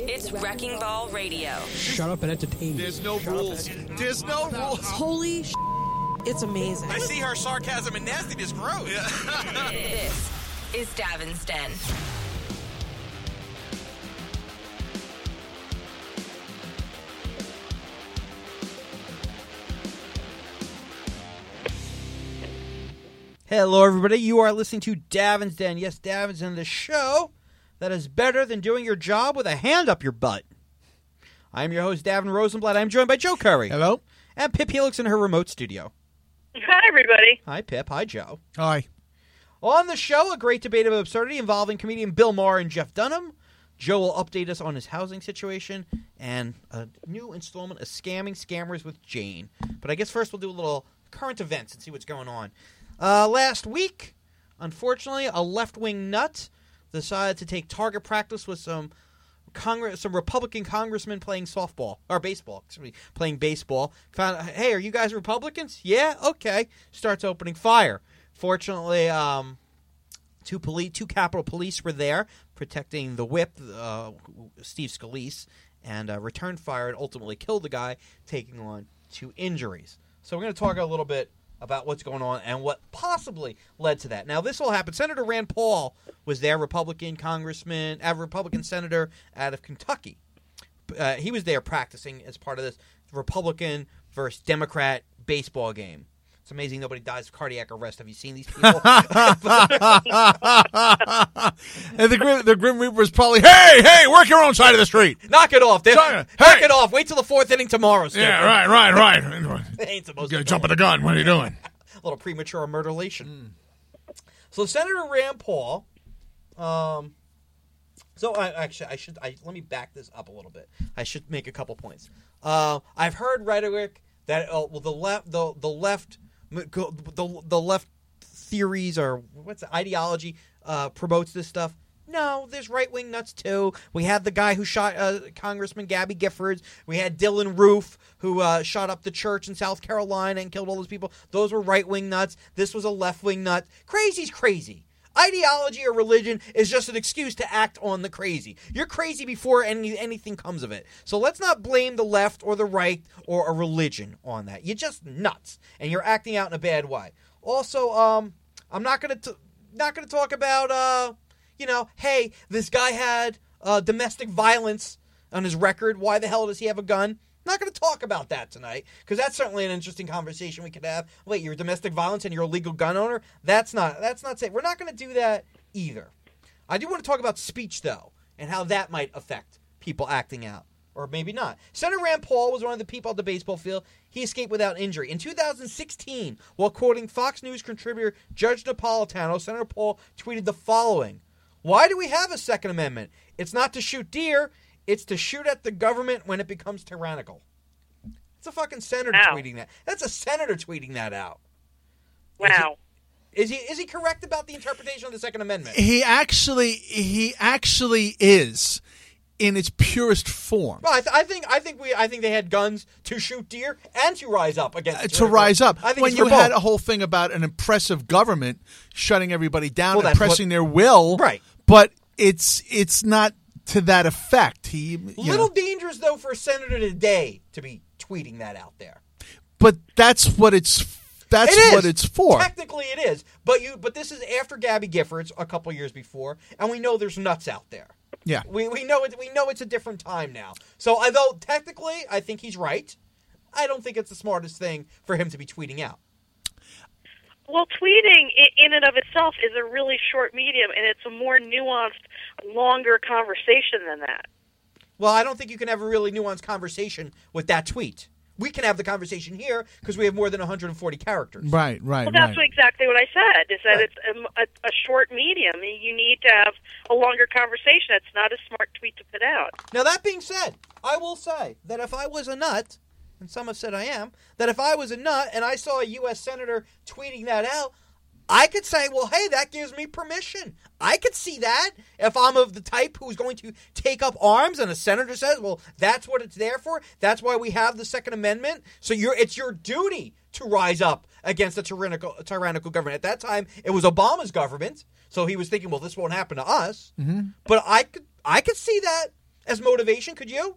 It's Wrecking Ball Radio. Shut up and entertain me. There's no rules. There's no rules. Holy it's amazing. I see her sarcasm and nastiness grow. This is Davin's Den. Hello, everybody. You are listening to Davin's Den. Yes, Davin's Den, the show that is better than doing your job with a hand up your butt. I'm your host, Davin Rosenblatt. I'm joined by Joe Curry. Hello. And Pip Helix in her remote studio. Hi, everybody. Hi, Pip. Hi, Joe. Hi. On the show, a great debate of absurdity involving comedian Bill Maher and Jeff Dunham. Joe will update us on his housing situation and a new installment of Scamming Scammers with Jane. But I guess first we'll do a little current events and see what's going on. Last week, unfortunately, a left-wing nut decided to take target practice with some Republican congressmen playing playing baseball. Found, hey, are you guys Republicans? Yeah, okay. Starts opening fire. Fortunately, two Capitol Police were there protecting the whip, Steve Scalise, and returned fire and ultimately killed the guy, taking on 2 injuries. So we're going to talk a little bit about what's going on and what possibly led to that. Now, this all happened. Senator Rand Paul was there, Republican senator out of Kentucky. He was there practicing as part of this Republican versus Democrat baseball game. It's amazing nobody dies of cardiac arrest. Have you seen these people? And the Grim Reaper's probably, hey, work your own side of the street. Knock it off. Knock it off. Wait till the 4th inning tomorrow. Stupid. Yeah, right. They ain't supposed You're to jumping the gun. What are you doing? A little premature murderlation. So Senator Rand Paul. Let me back this up a little bit. I should make a couple points. I've heard rhetoric that the left theories or ideology promotes this stuff. No, there's right-wing nuts, too. We had the guy who shot Congressman Gabby Giffords. We had Dylan Roof, who shot up the church in South Carolina and killed all those people. Those were right-wing nuts. This was a left-wing nut. Crazy's crazy. Ideology or religion is just an excuse to act on the crazy. You're crazy before anything comes of it. So let's not blame the left or the right or a religion on that. You're just nuts, and you're acting out in a bad way. Also, I'm not going to talk about... hey, this guy had domestic violence on his record. Why the hell does he have a gun? I'm not going to talk about that tonight, because that's certainly an interesting conversation we could have. Wait, you're domestic violence and you're a legal gun owner? That's not safe. We're not going to do that either. I do want to talk about speech, though, and how that might affect people acting out. Or maybe not. Senator Rand Paul was one of the people at the baseball field. He escaped without injury. In 2016, while quoting Fox News contributor Judge Napolitano, Senator Paul tweeted the following: "Why do we have a Second Amendment? It's not to shoot deer. It's to shoot at the government when it becomes tyrannical." It's a fucking senator tweeting that. That's a senator tweeting that out. Wow. Is he correct about the interpretation of the Second Amendment? He actually is in its purest form. Well, I think they had guns to shoot deer and to rise up against to rise up. I think when you had a whole thing about an oppressive government shutting everybody down and pressing their will, right? But it's not to that effect. Little dangerous though for a senator today to be tweeting that out there. But that's what it's for. Technically, it is. But this is after Gabby Giffords a couple years before, and we know there's nuts out there. Yeah, we know it. We know it's a different time now. So, although technically I think he's right, I don't think it's the smartest thing for him to be tweeting out. Well, tweeting in and of itself is a really short medium, and it's a more nuanced, longer conversation than that. Well, I don't think you can have a really nuanced conversation with that tweet. We can have the conversation here because we have more than 140 characters. Right. Well, that's exactly what I said, is that It's a short medium. You need to have a longer conversation. It's not a smart tweet to put out. Now, that being said, I will say that if I was a nut, and some have said I am, that if I was a nut and I saw a U.S. Senator tweeting that out, I could say, well, hey, that gives me permission. I could see that if I'm of the type who's going to take up arms and a senator says, well, that's what it's there for. That's why we have the Second Amendment. So it's your duty to rise up against a tyrannical government. At that time, it was Obama's government. So he was thinking, well, this won't happen to us. Mm-hmm. But I could see that as motivation? Could you?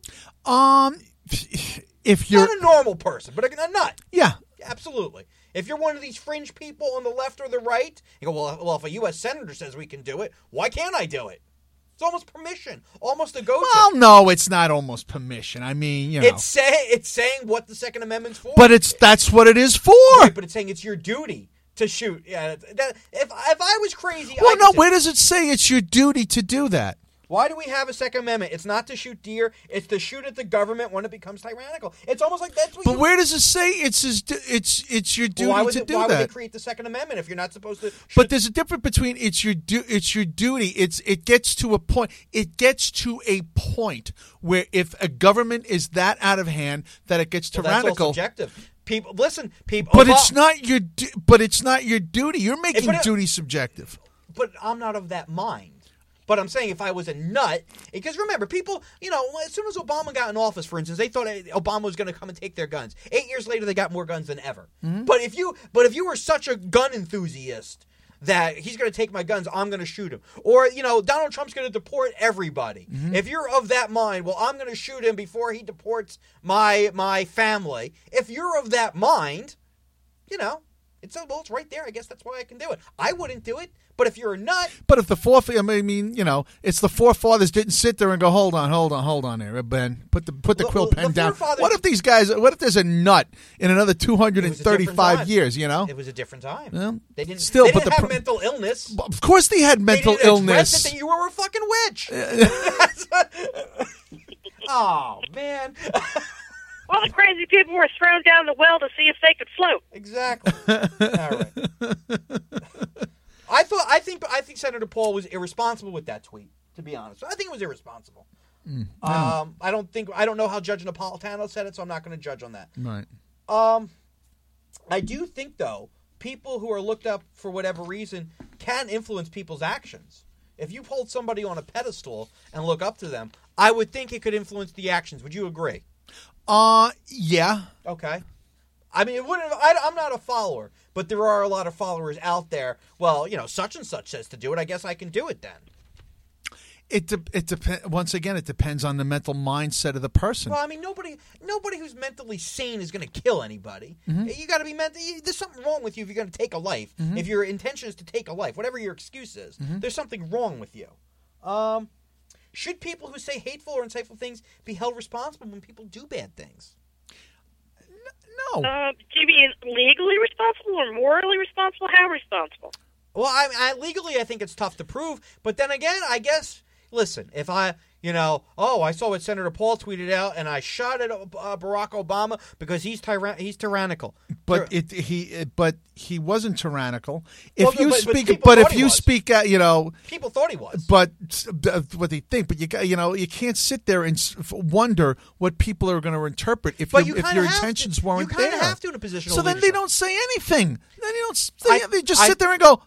If you're not a normal person, but a nut. Yeah. Absolutely. If you're one of these fringe people on the left or the right, you go, well, if a U.S. senator says we can do it, why can't I do it? It's almost permission, almost a go-to. Well, no, it's not almost permission. I mean, you know. It's saying what the Second Amendment's for. But that's what it is for. Right, but it's saying it's your duty to shoot. Yeah, if I was crazy, well, no. Where does it say it's your duty to do that? Why do we have a Second Amendment? It's not to shoot deer. It's to shoot at the government when it becomes tyrannical. It's almost like that's what. But where does it say it's your duty to do that? Why would they create the Second Amendment if you're not supposed to? But there's a difference between it's your duty. It gets to a point. It gets to a point where if a government is that out of hand that it gets tyrannical. That's all subjective. People, listen, people. But it's not your. But it's not your duty. You're making duty subjective. But I'm not of that mind. But I'm saying if I was a nut, because remember, people, as soon as Obama got in office, for instance, they thought Obama was going to come and take their guns. 8 years later, they got more guns than ever. Mm-hmm. But if you were such a gun enthusiast that he's going to take my guns, I'm going to shoot him. Or, Donald Trump's going to deport everybody. Mm-hmm. If you're of that mind, well, I'm going to shoot him before he deports my family. If you're of that mind, it's right there. I guess that's why I can do it. I wouldn't do it. But if you're a nut... But if the it's the forefathers didn't sit there and go, hold on there, Ben. Put the quill pen down. What if there's a nut in another 235 years, It was a different time. Well, they didn't have mental illness. Of course they had mental illness. That you were a fucking witch. Oh, man. All the crazy people were thrown down the well to see if they could float. Exactly. All right. I think Senator Paul was irresponsible with that tweet. To be honest, I think it was irresponsible. I don't know how Judge Napolitano said it, so I'm not going to judge on that. Right. I do think though, people who are looked up for whatever reason can influence people's actions. If you hold somebody on a pedestal and look up to them, I would think it could influence the actions. Would you agree? Yeah. Okay. I mean, I'm not a follower, but there are a lot of followers out there. Well, such and such says to do it. I guess I can do it then. It depends. Once again, it depends on the mental mindset of the person. Well, I mean, nobody who's mentally sane is going to kill anybody. Mm-hmm. You got to be there's something wrong with you if you're going to take a life. Mm-hmm. If your intention is to take a life, whatever your excuse is, mm-hmm. There's something wrong with you. Should people who say hateful or insightful things be held responsible when people do bad things? No. Do you mean legally responsible or morally responsible? How responsible? Well, legally, I think it's tough to prove. But then again, I guess, listen, if I saw what Senator Paul tweeted out, and I shot at Barack Obama because he's tyrannical. But he wasn't tyrannical. If you speak out, people thought he was. But what they think. But you can't sit there and wonder what people are going to interpret if your intentions weren't there. You kind of have to in a position. So then they don't say anything. Then they just sit there and go,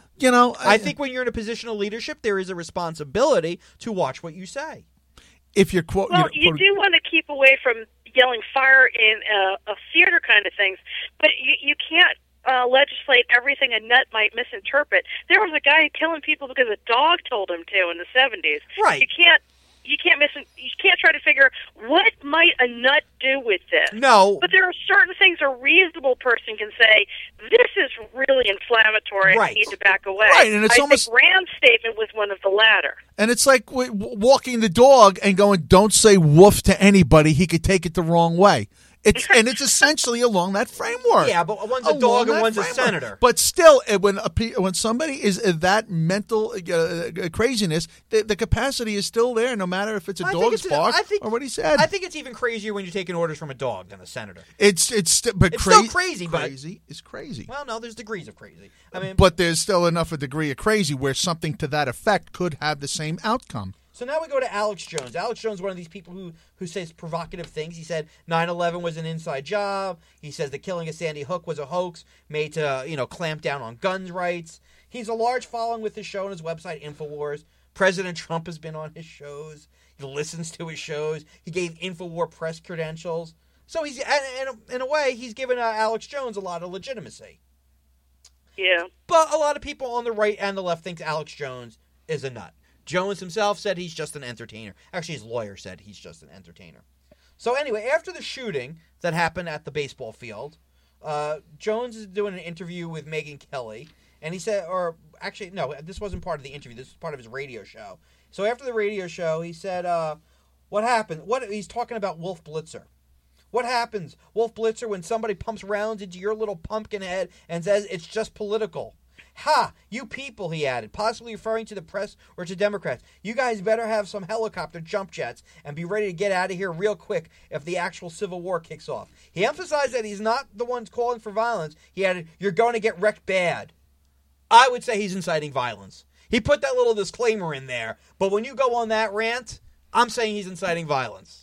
I think when you're in a position of leadership, there is a responsibility to watch what you say. If you're you do want to keep away from yelling fire in a theater kind of things, but you can't legislate everything a nut might misinterpret. There was a guy killing people because a dog told him to in the 70s. Right. You can't try to figure what might a nut do with this. No. But there are certain things a reasonable person can say, this is really inflammatory, right. I need to back away. Right, and I think Rand's statement was one of the latter. And it's like walking the dog and going, don't say woof to anybody, he could take it the wrong way. It's essentially along that framework. Yeah, but one's a dog and one's a senator. But still, when somebody is that mental craziness, the capacity is still there, no matter if it's a dog's bark or what he said. I think it's even crazier when you're taking orders from a dog than a senator. It's still crazy. Crazy is crazy. Well, no, there's degrees of crazy. I mean, but there's still enough a degree of crazy where something to that effect could have the same outcome. So now we go to Alex Jones. Alex Jones is one of these people who says provocative things. He said 9/11 was an inside job. He says the killing of Sandy Hook was a hoax made to, clamp down on guns rights. He's a large following with his show on his website, InfoWars. President Trump has been on his shows. He listens to his shows. He gave InfoWar press credentials. So he's in a way, he's given Alex Jones a lot of legitimacy. Yeah. But a lot of people on the right and the left think Alex Jones is a nut. Jones himself said he's just an entertainer. Actually, his lawyer said he's just an entertainer. So anyway, after the shooting that happened at the baseball field, Jones is doing an interview with Megyn Kelly, and he said, or actually, no, this wasn't part of the interview. This was part of his radio show. So after the radio show, he said, what happened? He's talking about Wolf Blitzer. What happens, Wolf Blitzer, when somebody pumps rounds into your little pumpkin head and says it's just political? Ha! You people, he added, possibly referring to the press or to Democrats. You guys better have some helicopter jump jets and be ready to get out of here real quick if the actual Civil War kicks off. He emphasized that he's not the ones calling for violence. He added, you're going to get wrecked bad. I would say he's inciting violence. He put that little disclaimer in there, but when you go on that rant, I'm saying he's inciting violence.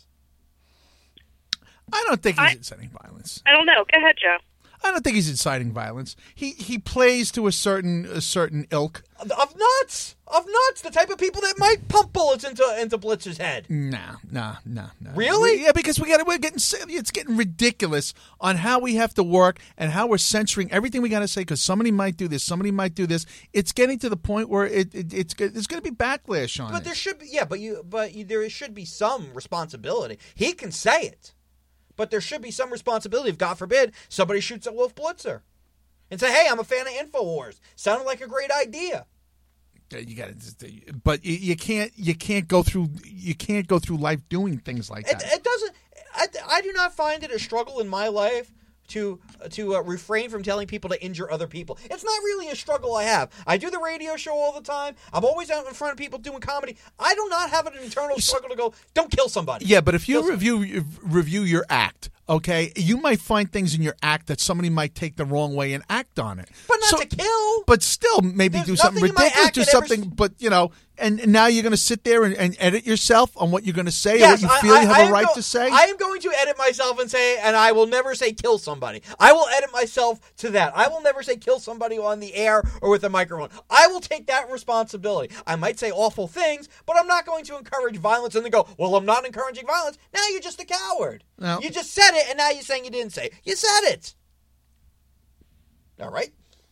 I don't think he's inciting violence. I don't know. Go ahead, Joe. I don't think he's inciting violence. He plays to a certain ilk. Of nuts. The type of people that might pump bullets into Blitzer's head. Nah. Really? Yeah, because it's getting ridiculous on how we have to work and how we're censoring everything we got to say because somebody might do this, somebody might do this. It's getting to the point where there's going to be backlash on it. But there should be, there should be some responsibility. He can say it. But there should be some responsibility if, God forbid, somebody shoots at Wolf Blitzer and say, "Hey, I'm a fan of InfoWars. Sounded like a great idea." You got to, but you can't go through life doing things like that. It doesn't. I do not find it a struggle in my life to refrain from telling people to injure other people. It's not really a struggle I have. I do the radio show all the time. I'm always out in front of people doing comedy. I do not have an internal struggle to go, don't kill somebody. Yeah, but if you review your act, okay, you might find things in your act that somebody might take the wrong way and act on it. But not to kill. But still, maybe There's do something ridiculous, do something, but, and now you're going to sit there and edit yourself on what you're going to say or what you feel you have a right to say? I am going to edit myself and I will never say kill somebody. I will edit myself to that. I will never say kill somebody on the air or with a microphone. I will take that responsibility. I might say awful things, but I'm not going to encourage violence and then go, well, I'm not encouraging violence. Now you're just a coward. No. You just said it, and now you're saying you didn't say it. You said it. All right?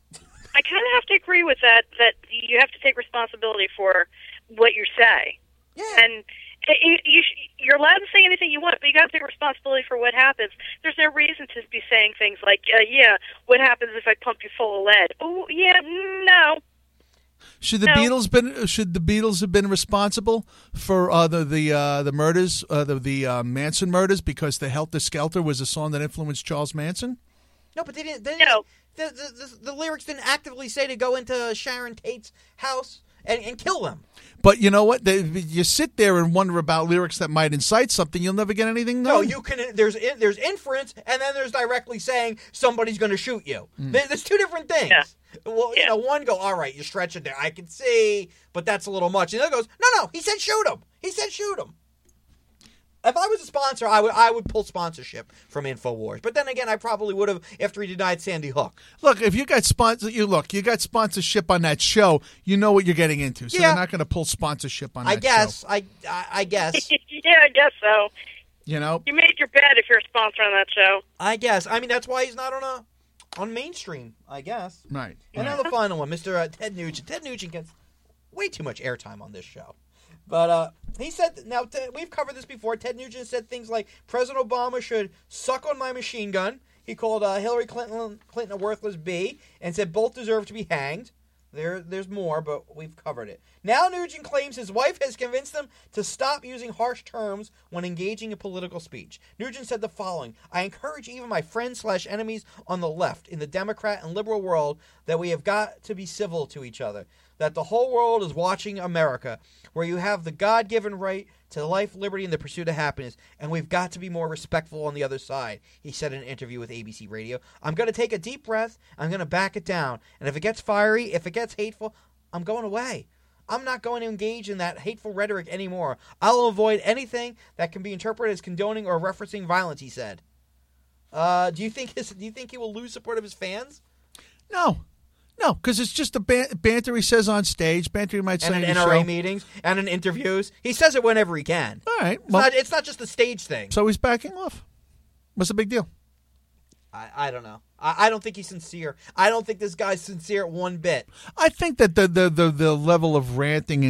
I kind of have to agree with that you have to take responsibility for what you say. Yeah. And you're allowed to say anything you want, but you got to take responsibility for what happens. There's no reason to be saying things like, what happens if I pump you full of lead? Oh, yeah, no. Should the Beatles have been responsible for the murders, the Manson murders, because the Helter Skelter was a song that influenced Charles Manson? No, but they didn't. No. The lyrics didn't actively say to go into Sharon Tate's house and kill them. But you know what? You sit there and wonder about lyrics that might incite something. You'll never get anything done. No, you can. There's inference, and then there's directly saying somebody's going to shoot you. There's two different things. Yeah. Well, one go, all right, you stretch it there. I can see, but that's a little much. And the other goes, no, he said shoot him. He said shoot him. If I was a sponsor, I would pull sponsorship from InfoWars. But then again, I probably would have after he denied Sandy Hook. Look, if you got sponsorship on that show, you know what you're getting into. So they're not going to pull sponsorship on that show. I guess. Yeah, I guess so. You made your bed if you're a sponsor on that show. I guess. I mean, that's why he's not on mainstream, I guess. Right. And now the final one, Mr. Ted Nugent. Ted Nugent gets way too much airtime on this show. But he said, now we've covered this before, Ted Nugent said things like, President Obama should suck on my machine gun. He called Hillary Clinton a worthless bee and said both deserve to be hanged. There's more, but we've covered it. Now Nugent claims his wife has convinced him to stop using harsh terms when engaging in political speech. Nugent said the following, I encourage even my friends/enemies on the left, in the Democrat and liberal world, that we have got to be civil to each other. That the whole world is watching America, where you have the God-given right to life, liberty, and the pursuit of happiness, and we've got to be more respectful on the other side, he said in an interview with ABC Radio. I'm going to take a deep breath, I'm going to back it down, and if it gets fiery, if it gets hateful, I'm going away. I'm not going to engage in that hateful rhetoric anymore. I'll avoid anything that can be interpreted as condoning or referencing violence, he said. Do you think he will lose support of his fans? No, because it's just the banter he says on stage, banter he might say and in in NRA meetings, and in interviews. He says it whenever he can. All right. It's not just a stage thing. So he's backing off. What's the big deal? I don't know. I don't think he's sincere. I don't think this guy's sincere one bit. I think that the level of ranting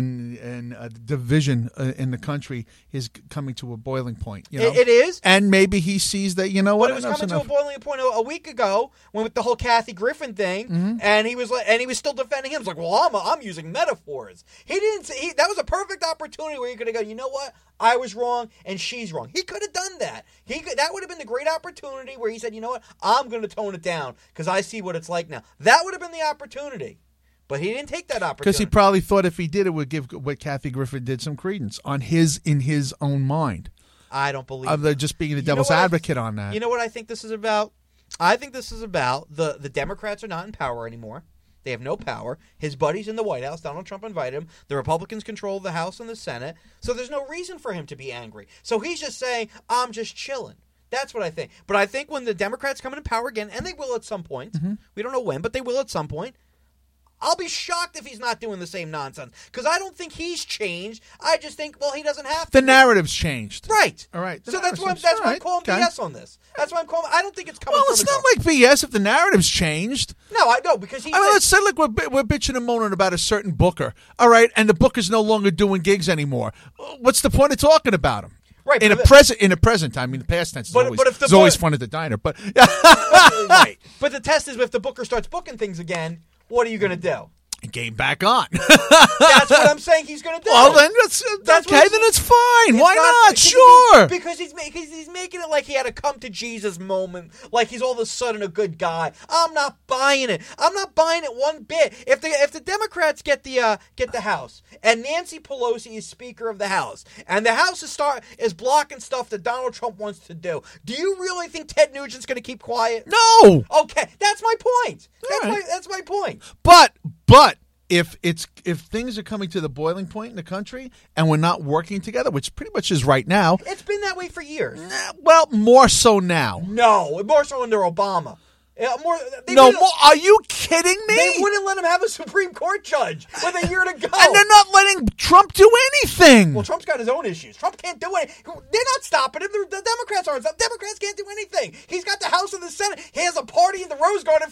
and division in the country is coming to a boiling point. You know? It is. And maybe he sees that, you know what? But it was coming to a boiling point a week ago when with the whole Kathy Griffin thing, and he was still defending him. It's like, well, I'm using metaphors. He didn't say that was a perfect opportunity where you could have gone, you know what? I was wrong and she's wrong. He could have done that. That would have been the great opportunity where he said, you know what? I'm going to tone it down because I see what it's like now. That would have been the opportunity. But he didn't take that opportunity. Because he probably thought if he did, it would give what Kathy Griffin did some credence in his own mind. I don't believe They're just being the devil's advocate on that. You know what I think this is about? I think this is about the Democrats are not in power anymore. They have no power. His buddy's in the White House. Donald Trump invited him. The Republicans control the House and the Senate. So there's no reason for him to be angry. So he's just saying, I'm just chilling. That's what I think. But I think when the Democrats come into power again, and they will at some point, we don't know when, but they will at some point, I'll be shocked if he's not doing the same nonsense. Because I don't think he's changed. I just think, well, he doesn't have to. The narrative's changed. Right. All right. So that's why I'm calling BS on this. That's why I'm calling. I don't think it's coming Well, from it's the not like BS if the narrative's changed. No, I know, because he I mean, let's say like we're bitching and moaning about a certain booker. All right, and the booker's no longer doing gigs anymore. What's the point of talking about him? Right, in a present time. I mean, the past tense is always fun at the diner. But right. But the test is if the booker starts booking things again, what are you going to do? Game back on. That's what I'm saying he's going to do. Well, then that's okay. Then it's fine. Why not? Sure. Because he's making it like he had a come to Jesus moment, like he's all of a sudden a good guy. I'm not buying it. I'm not buying it one bit. If the Democrats get the House and Nancy Pelosi is Speaker of the House and the House is blocking stuff that Donald Trump wants to do you really think Ted Nugent's going to keep quiet? No. Okay, that's my point. That's my point. But if things are coming to the boiling point in the country and we're not working together, which pretty much is right now, it's been that way for years. Well, more so now. No, more so under Obama. Are you kidding me? They wouldn't let him have a Supreme Court judge with a year to go. And they're not letting Trump do anything. Well, Trump's got his own issues. Trump can't do anything. They're not stopping him. The Democrats aren't. The Democrats can't do anything. He's got the House and the Senate. He has a party in the Rose Garden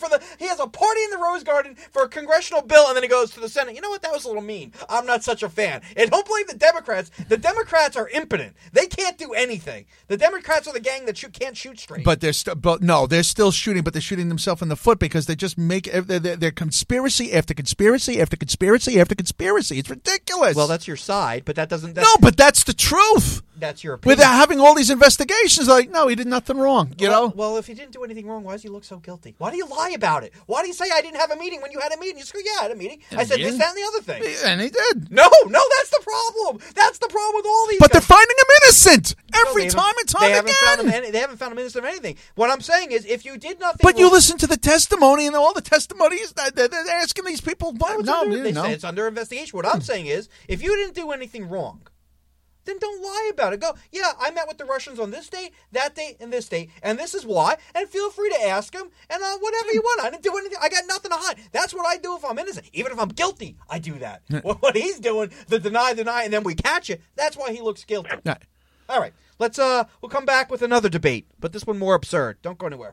for a congressional bill, and then he goes to the Senate. You know what? That was a little mean. I'm not such a fan. And don't blame the Democrats. The Democrats are impotent. They can't do anything. The Democrats are the gang that can't shoot straight. But they're still shooting, but they're shooting themselves in the foot because they just make they're conspiracy after conspiracy after conspiracy after conspiracy. It's ridiculous. Well, that's your side, but that doesn't. No, but that's the truth. That's your opinion. Without having all these investigations, like, no, he did nothing wrong. You know. Well, if he didn't do anything wrong, why does he look so guilty? Why do you lie about it? Why do you say I didn't have a meeting when you had a meeting? You just go, yeah, I had a meeting. I said this, that, and the other thing. And he did. No, that's the problem. That's the problem with all these. But guys. They're finding him innocent every time and time again. They haven't found him innocent of anything. What I'm saying is, if you did nothing, but you listen to the testimony and all the testimonies. They're asking these people. They say it's under investigation. What I'm saying is, if you didn't do anything wrong, then don't lie about it. Go, yeah, I met with the Russians on this date, that date, and this date, and this is why. And feel free to ask them, and whatever you want. I didn't do anything. I got nothing to hide. That's what I do if I'm innocent. Even if I'm guilty, I do that. What he's doing, the deny, and then we catch it. That's why he looks guilty. Right. All right, we'll come back with another debate, but this one more absurd. Don't go anywhere.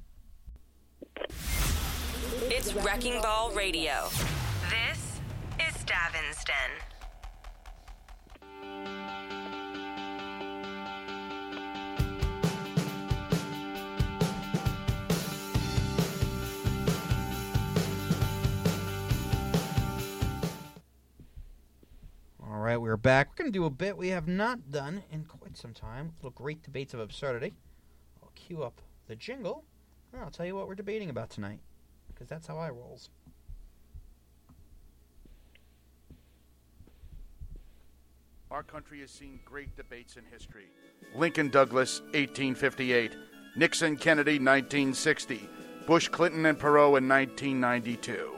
It's Wrecking Ball Radio. This is Davin's Den. All right, we're back. We're going to do a bit we have not done in quite some time. Little great debates of absurdity. I'll cue up the jingle, and I'll tell you what we're debating about tonight, because that's how I rolls. Our country has seen great debates in history. Lincoln Douglas, 1858. Nixon Kennedy, 1960. Bush Clinton and Perot in 1992.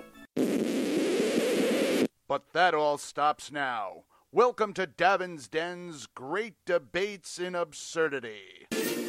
But that all stops now. Welcome to Davin's Den's Great Debates in Absurdity.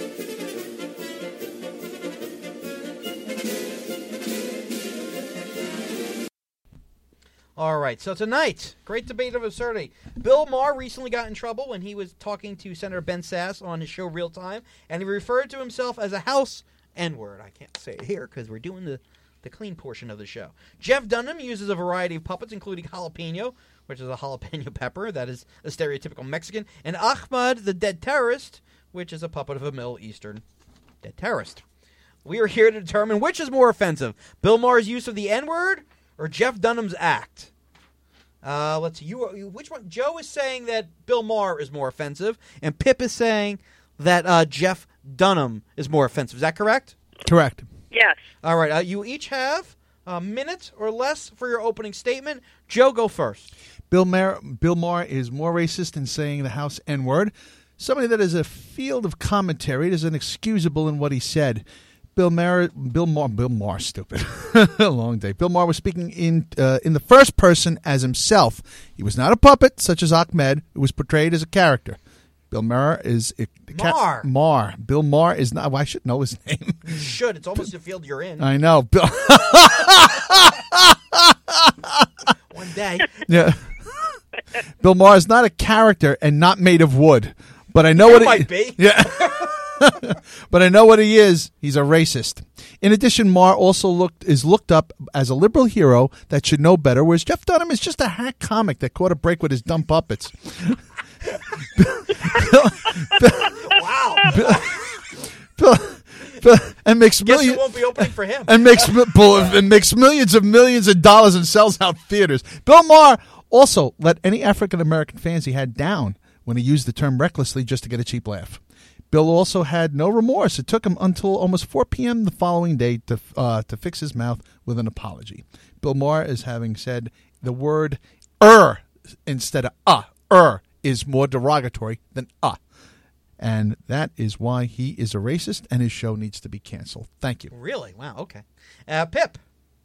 All right, so tonight, great debate of absurdity. Bill Maher recently got in trouble when he was talking to Senator Ben Sasse on his show Real Time, and he referred to himself as a House N-word. I can't say it here because we're doing the clean portion of the show. Jeff Dunham uses a variety of puppets, including jalapeno, which is a jalapeno pepper that is a stereotypical Mexican, and Ahmad, the dead terrorist, which is a puppet of a Middle Eastern dead terrorist. We are here to determine which is more offensive, Bill Maher's use of the N-word or Jeff Dunham's act. Let's see. Which one? Joe is saying that Bill Maher is more offensive, and Pip is saying that Jeff Dunham is more offensive. Is that correct? Correct. Yes. All right. You each have a minute or less for your opening statement. Joe, go first. Bill Maher is more racist in saying the House N-word. Somebody that is a field of commentary is inexcusable in what he said. Bill Maher, stupid. Long day. Bill Maher was speaking in the first person as himself. He was not a puppet, such as Ahmed, who was portrayed as a character. Bill Maher is... Maher. Bill Maher is not... Well, I should know his name. You should. It's almost a field you're in. I know. Bill... One day. Yeah. Bill Maher is not a character and not made of wood. But I know He what might be. Yeah. But I know what he is. He's a racist. In addition, Maher also is looked up as a liberal hero that should know better, whereas Jeff Dunham is just a hack comic that caught a break with his dumb puppets. Wow. And makes Guess millions. it won't be opening for him. And makes millions of dollars and sells out theaters. Bill Maher also let any African American fans he had down when he used the term recklessly just to get a cheap laugh. Bill also had no remorse. It took him until almost 4 p.m. the following day to fix his mouth with an apology. Bill Maher is having said the word instead of is more derogatory than And that is why he is a racist and his show needs to be canceled. Thank you. Really? Wow. Okay. Pip.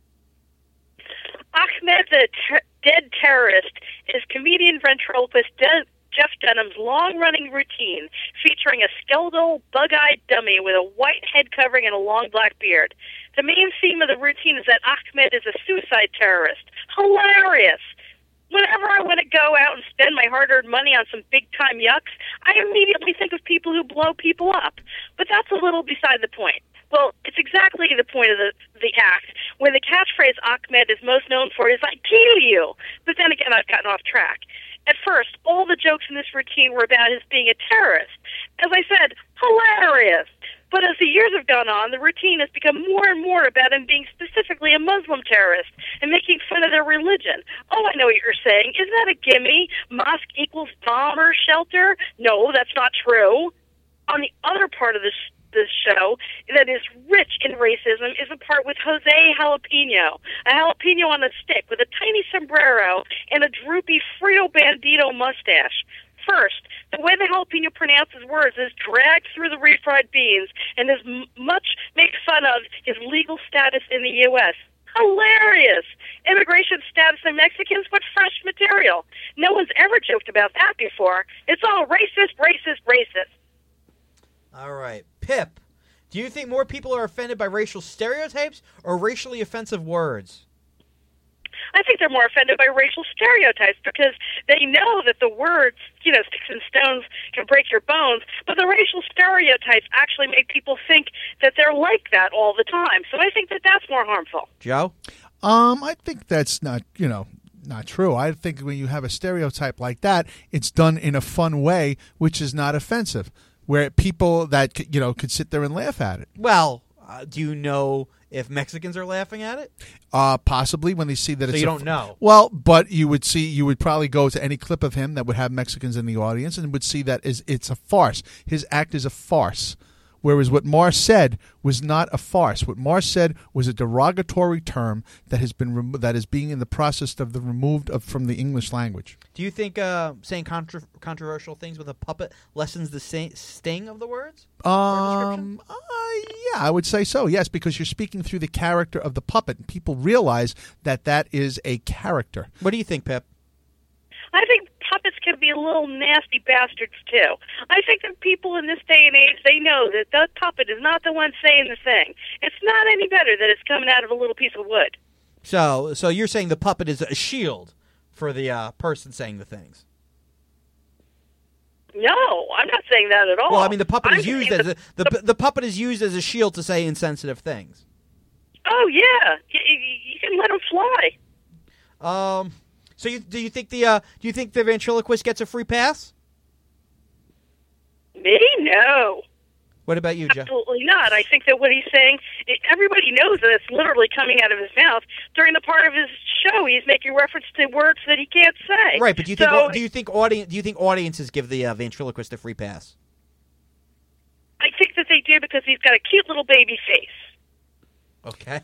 Ahmed, the dead terrorist, is comedian ventriloquist Jeff Dunham's long-running routine featuring a skeletal, bug-eyed dummy with a white head covering and a long black beard. The main theme of the routine is that Ahmed is a suicide terrorist. Hilarious! Whenever I want to go out and spend my hard-earned money on some big-time yucks, I immediately think of people who blow people up. But that's a little beside the point. Well, it's exactly the point of the act, where the catchphrase Ahmed is most known for is, "I kill you." But then again, I've gotten off track. At first, all the jokes in this routine were about his being a terrorist. As I said, hilarious. But as the years have gone on, the routine has become more and more about him being specifically a Muslim terrorist and making fun of their religion. Oh, I know what you're saying. Isn't that a gimme? Mosque equals bomber shelter? No, that's not true. On the other part of this show that is rich in racism is a part with Jose Jalapeno, a jalapeno on a stick with a tiny sombrero and a droopy Frio Bandito mustache. First, the way the jalapeno pronounces words is dragged through the refried beans and as much makes fun of his legal status in the U.S. Hilarious! Immigration status in Mexicans? What fresh material? No one's ever joked about that before. It's all racist, racist, racist. All right. Pip, do you think more people are offended by racial stereotypes or racially offensive words? I think they're more offended by racial stereotypes because they know that the words, sticks and stones can break your bones, but the racial stereotypes actually make people think that they're like that all the time. So I think that that's more harmful. Joe? I think that's not true. I think when you have a stereotype like that, it's done in a fun way, which is not offensive, where people that, could sit there and laugh at it. Well, do you know if Mexicans are laughing at it? Possibly when they see that so it's... you don't know. Well, but you would probably go to any clip of him that would have Mexicans in the audience and would see that it's a farce. His act is a farce. Whereas what Maher said was not a farce. What Maher said was a derogatory term that has been that is being in the process of the removed from the English language. Do you think saying controversial things with a puppet lessens the sting of the words? Yeah, I would say so. Yes, because you're speaking through the character of the puppet, and people realize that is a character. What do you think, Pip? I think puppets can be a little nasty bastards, too. I think that people in this day and age, they know that the puppet is not the one saying the thing. It's not any better that it's coming out of a little piece of wood. So you're saying the puppet is a shield for the person saying the things? No, I'm not saying that at all. Well, I mean, the puppet I'm is used saying as the puppet is used as a shield to say insensitive things. Oh yeah, you can let him fly. So do you think the ventriloquist gets a free pass? Me? No. What about you, Joe? Absolutely not. I think that what he's saying, everybody knows that it's literally coming out of his mouth. During the part of his show, he's making reference to words that he can't say. Right, but do you think audiences give the ventriloquist a free pass? I think that they do because he's got a cute little baby face. Okay.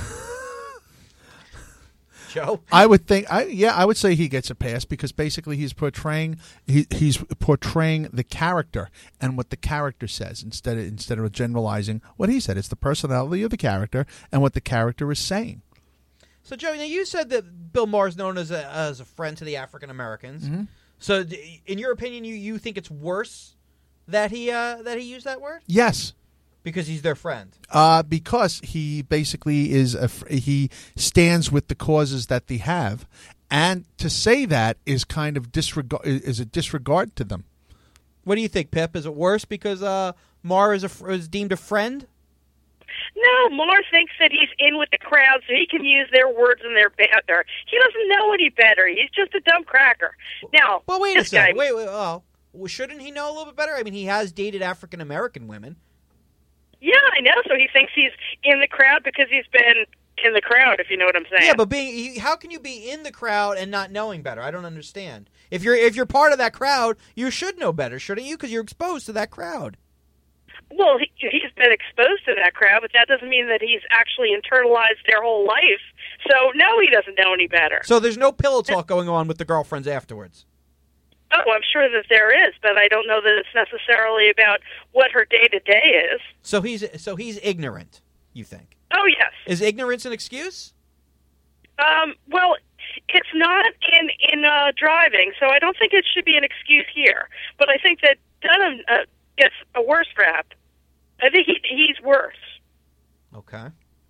Joe? I would think, I would say he gets a pass because basically he's portraying the character and what the character says instead of generalizing what he said. It's the personality of the character and what the character is saying. So, Joe, now you said that Bill Maher is known as a friend to the African Americans. Mm-hmm. So, in your opinion, you think it's worse that he used that word? Yes. Because he's their friend. Because he basically he stands with the causes that they have, and to say that is kind of a disregard to them. What do you think, Pip? Is it worse because Maher is deemed a friend? No, Maher thinks that he's in with the crowd, so he can use their words and their banter. He doesn't know any better. He's just a dumb cracker. Now, well, wait a second. Wait. Oh, well, shouldn't he know a little bit better? I mean, he has dated African American women. Yeah, I know. So he thinks he's in the crowd because he's been in the crowd, if you know what I'm saying. Yeah, but how can you be in the crowd and not knowing better? I don't understand. If you're part of that crowd, you should know better, shouldn't you? Because you're exposed to that crowd. Well, he's been exposed to that crowd, but that doesn't mean that he's actually internalized their whole life. So, no, he doesn't know any better. So there's no pillow talk going on with the girlfriends afterwards? Oh, I'm sure that there is, but I don't know that it's necessarily about what her day-to-day is. So he's ignorant, you think? Oh, yes. Is ignorance an excuse? Well, it's not in driving, so I don't think it should be an excuse here. But I think that Dunham gets a worse rap. I think he's worse. Okay.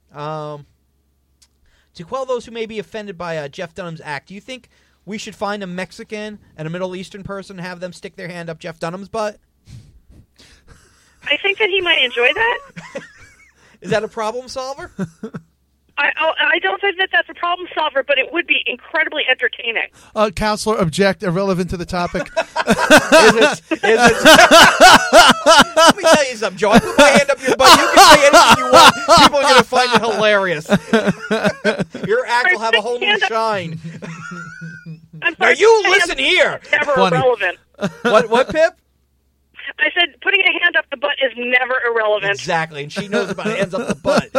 To quell those who may be offended by Jeff Dunham's act, do you think we should find a Mexican and a Middle Eastern person and have them stick their hand up Jeff Dunham's butt? I think that he might enjoy that. Is that a problem solver? I don't think that that's a problem solver, but it would be incredibly entertaining. Counselor, object, irrelevant to the topic. Is it? Let me tell you something, Joe. I put my hand up your butt. You can say anything you want. People are going to find it hilarious. Your act will have a whole new shine. Now you listen here. Never Funny. irrelevant. What, Pip? I said putting a hand up the butt is never irrelevant. Exactly, and she knows about hands up the butt.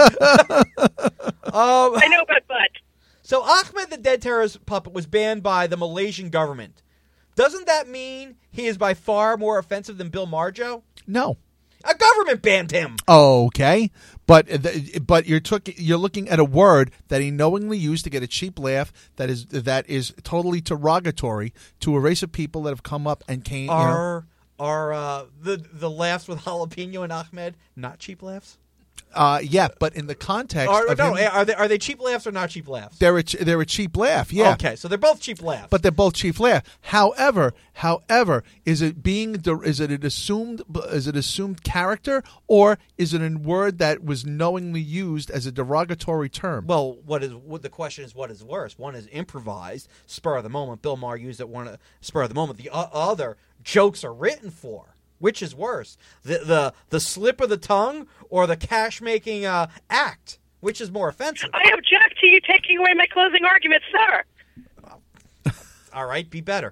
I know about butt. So Ahmed the Dead Terrorist puppet was banned by the Malaysian government. Doesn't that mean he is by far more offensive than Bill Maher, Joe? No. A government banned him. Okay, but you're looking at a word that he knowingly used to get a cheap laugh that is totally derogatory to a race of people that have come up and came. Are the laughs with Jalapeno and Ahmed not cheap laughs? Yeah, but in the context of him, are they cheap laughs or not cheap laughs? they're a cheap laugh. Yeah. Okay, so they're both cheap laughs. But they're both cheap laugh. However, is it an assumed character, or is it a word that was knowingly used as a derogatory term? Well, the question is what is worse? One is improvised, spur of the moment. Bill Maher used it spur of the moment. The other, jokes are written for. Which is worse, the slip of the tongue or the cash-making act? Which is more offensive? I object to you taking away my closing argument, sir. All right, be better.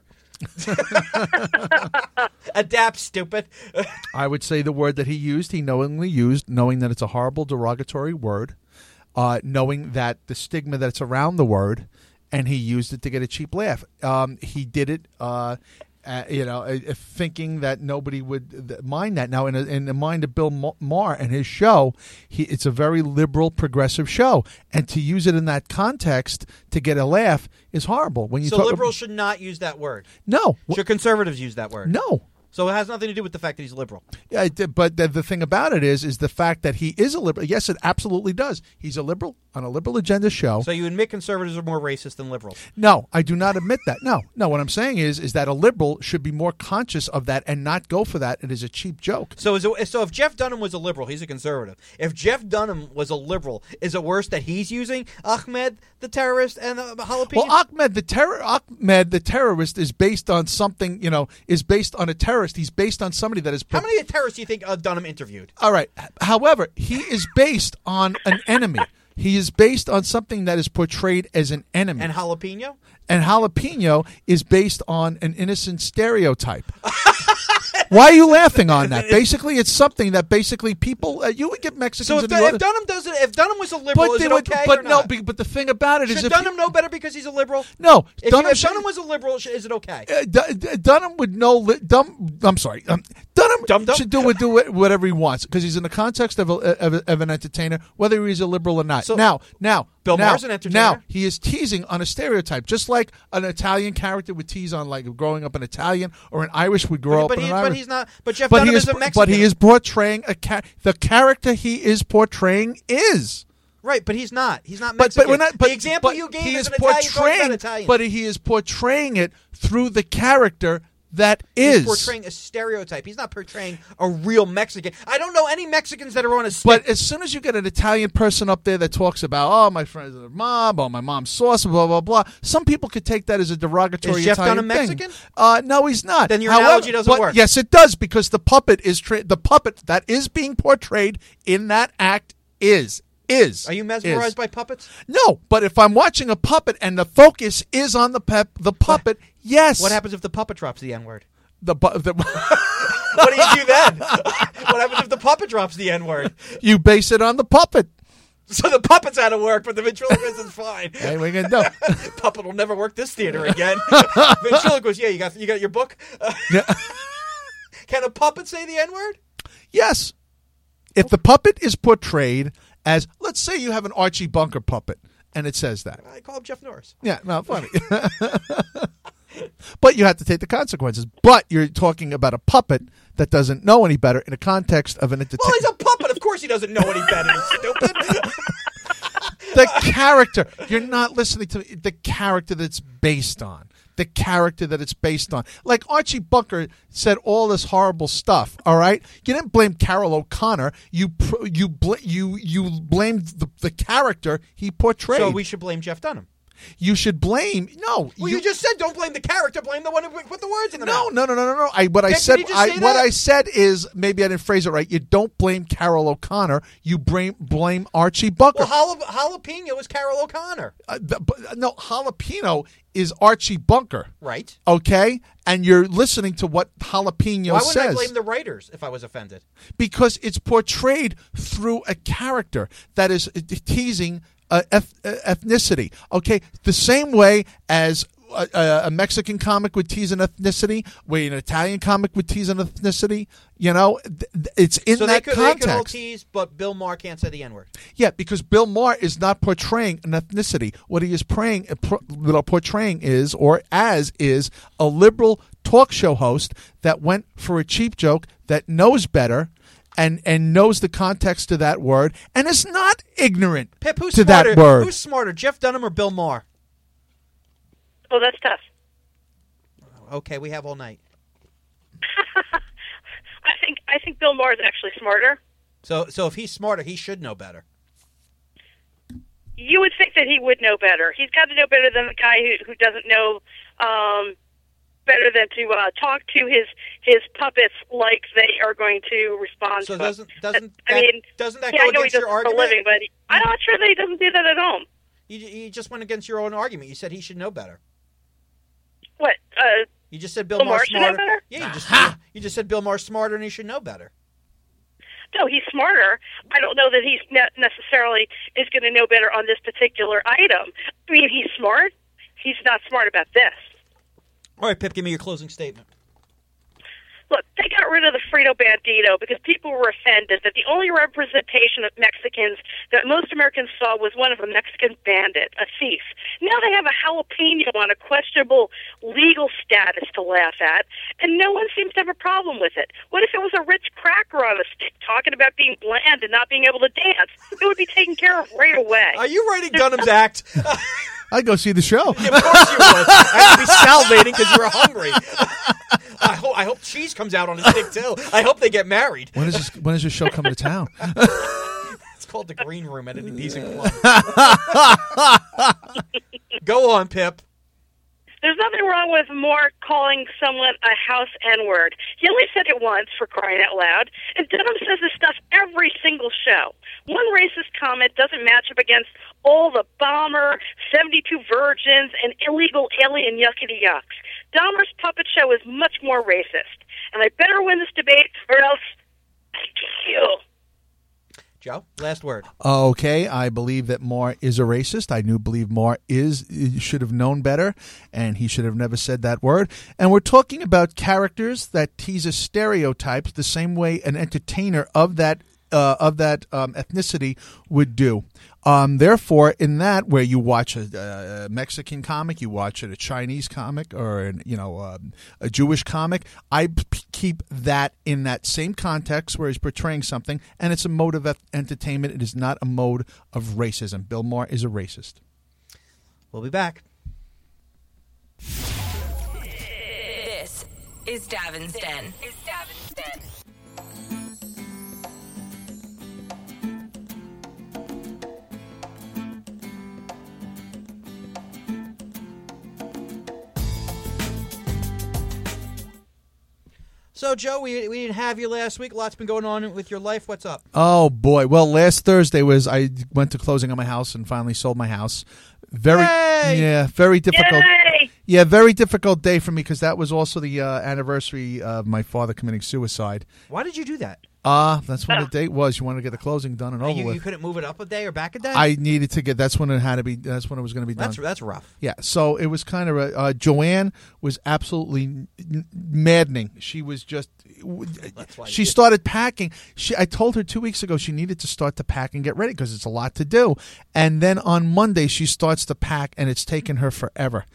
Adapt, stupid. I would say the word that he knowingly used, knowing that it's a horrible derogatory word, knowing that the stigma that's around the word, and he used it to get a cheap laugh. He did it. Thinking that nobody would mind that. Now, in the mind of Bill Maher and his show, it's a very liberal, progressive show, and to use it in that context to get a laugh is horrible. So liberals should not use that word. No. Should conservatives use that word? No. So it has nothing to do with the fact that he's liberal. Yeah, but the thing about it is the fact that he is a liberal. Yes, it absolutely does. He's a liberal on a liberal agenda show. So you admit conservatives are more racist than liberals? No, I do not admit that. No. What I'm saying is that a liberal should be more conscious of that and not go for that. It is a cheap joke. So if Jeff Dunham was a liberal, he's a conservative. If Jeff Dunham was a liberal, is it worse that he's using Ahmed the terrorist and jalapeno? Well, Ahmed the terrorist is based on something. Is based on a terrorist. He's based on somebody that is. How many terrorists do you think Dunham interviewed? All right. However, he is based on an enemy. He is based on something that is portrayed as an enemy. And jalapeno? And jalapeno is based on an innocent stereotype. Why are you laughing on that? Basically, it's something that people you would get Mexicans. So if Dunham does it, if Dunham was a liberal, is it okay or not? But the thing about it is, should Dunham know better because he's a liberal? No, if Dunham was a liberal, is it okay? Dunham would know. I'm sorry. Dunham should do whatever he wants because he's in the context of an entertainer, whether he's a liberal or not. So, now, Bill Maher's an entertainer. Now he is teasing on a stereotype, just like an Italian character would tease on, like growing up an Italian, or an Irish would grow up an Irish. But he's not. But Jeff Dunham is a Mexican. But he is portraying the character he is portraying is. Right, but he's not. He's not Mexican. But we're not. But the example you gave he is is an Italian. But he is portraying it through the character that is. He's portraying a stereotype. He's not portraying a real Mexican. I don't know any Mexicans that are on a stick. But as soon as you get an Italian person up there that talks about, my friends are the mob, my mom's sauce, blah, blah, blah, some people could take that as a derogatory Is Jeff Italian Dunham thing. Mexican? No, he's not. Then your analogy doesn't work. Yes, it does, because the puppet that is being portrayed in that act is. Are you mesmerized by puppets? No, but if I'm watching a puppet and the focus is on the puppet, yes. What happens if the puppet drops the N-word? What do you do then? What happens if the puppet drops the N-word? You base it on the puppet. So the puppet's out of work, but the ventriloquist is fine. Hey, we're gonna do. Puppet will never work this theater again. Ventriloquist, you got your book. Can a puppet say the N-word? Yes. If the puppet is portrayed as, let's say you have an Archie Bunker puppet, and it says that. I call him Jeff Norris. Yeah, no, funny. But you have to take the consequences. But you're talking about a puppet that doesn't know any better in the context of an entertainment. Well, he's a puppet. Of course he doesn't know any better, you stupid. The character. You're not listening to the character that's based on. The character that it's based on. Like Archie Bunker said all this horrible stuff, all right? You didn't blame Carol O'Connor. You blamed the character he portrayed. So we should blame Jeff Dunham. You should blame. No. Well, you just said don't blame the character. Blame the one who put the words in the mouth. No. What I said is, maybe I didn't phrase it right. You don't blame Carol O'Connor. You blame Archie Bunker. Well, jalapeno is Carol O'Connor. No, jalapeno is Archie Bunker. Right. Okay? And you're listening to what jalapeno says. Why wouldn't I blame the writers if I was offended? Because it's portrayed through a character that is teasing ethnicity. Okay? The same way as a Mexican comic would tease an ethnicity, where an Italian comic would tease an ethnicity. It's in that context. They could all tease, but Bill Maher can't say the N-word. Yeah, because Bill Maher is not portraying an ethnicity. What he is portraying is a liberal talk show host that went for a cheap joke, that knows better, and knows the context of that word, and is not ignorant Pip, who's to smarter? that word. Who's smarter, Jeff Dunham or Bill Maher? Oh, that's tough. Okay, we have all night. I think Bill Maher is actually smarter. So if he's smarter, he should know better. You would think that he would know better. He's got to know better than the guy who doesn't know better than to talk to his puppets like they are going to respond. So to doesn't that yeah, go I know against he does your it for a argument? living, but I'm not sure that he doesn't do that at home. You just went against your own argument. You said he should know better. What? You just said Bill Bill Maher's Maher should know smarter. better? Yeah, you just said Bill Maher's smarter and he should know better. No, he's smarter. I don't know that he's necessarily is going to know better on this particular item. I mean, he's smart. He's not smart about this. All right, Pip, give me your closing statement. Look, they got rid of the Alfredo Bandito because people were offended that the only representation of Mexicans that most Americans saw was one of a Mexican bandit, a thief. Now they have a jalapeno on a questionable legal status to laugh at, and no one seems to have a problem with it. What if it was a rich cracker on a stick talking about being bland and not being able to dance? It would be taken care of right away. Are you writing Dunham's Act? I'd go see the show. Of course you would. I'd be salivating because you were hungry. I hope cheese comes out on a stick too. I hope they get married. When is this show coming to town? It's called The Green Room at an Indecent Club. Go on, Pip. There's nothing wrong with Moore calling someone a house N-word. He only said it once, for crying out loud, and Dunham says this stuff every single show. One racist comment doesn't match up against all the bomber, 72 virgins, and illegal alien yuckity yucks. Dahmer's puppet show is much more racist, and I better win this debate or else I kill. Joe, last word. Okay, I believe that Moore is a racist. I do believe Moore should have known better, and he should have never said that word. And we're talking about characters that tease stereotypes the same way an entertainer of that ethnicity would do. Therefore, in that, where you watch a Mexican comic, you watch a Chinese comic, or a Jewish comic, I keep that in that same context where he's portraying something, and it's a mode of entertainment. It is not a mode of racism. Bill Maher is a racist. We'll be back. This is Davin's Den. So, Joe, we didn't have you last week. A lot's been going on with your life. What's up? Oh, boy. Well, last Thursday I went to closing on my house and finally sold my house. Very difficult. Yay! Yeah, very difficult day for me because that was also the anniversary of my father committing suicide. Why did you do that? That's when the date was. You wanted to get the closing done and over with. You couldn't move it up a day or back a day? I needed to get. That's when it had to be. That's when it was going to be done. That's rough. Yeah. So it was kind of Joanne was absolutely maddening. She was just. She started packing. I told her 2 weeks ago she needed to start to pack and get ready because it's a lot to do. And then on Monday she starts to pack, and it's taken her forever.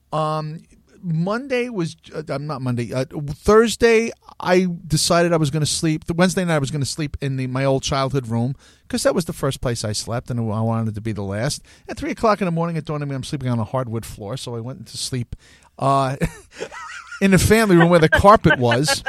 Monday was not Monday. Thursday, I decided I was going to sleep. The Wednesday night, I was going to sleep in my old childhood room because that was the first place I slept, and I wanted it to be the last. At 3 o'clock in the morning, it dawned on me I'm sleeping on a hardwood floor, so I went to sleep in the family room where the carpet was.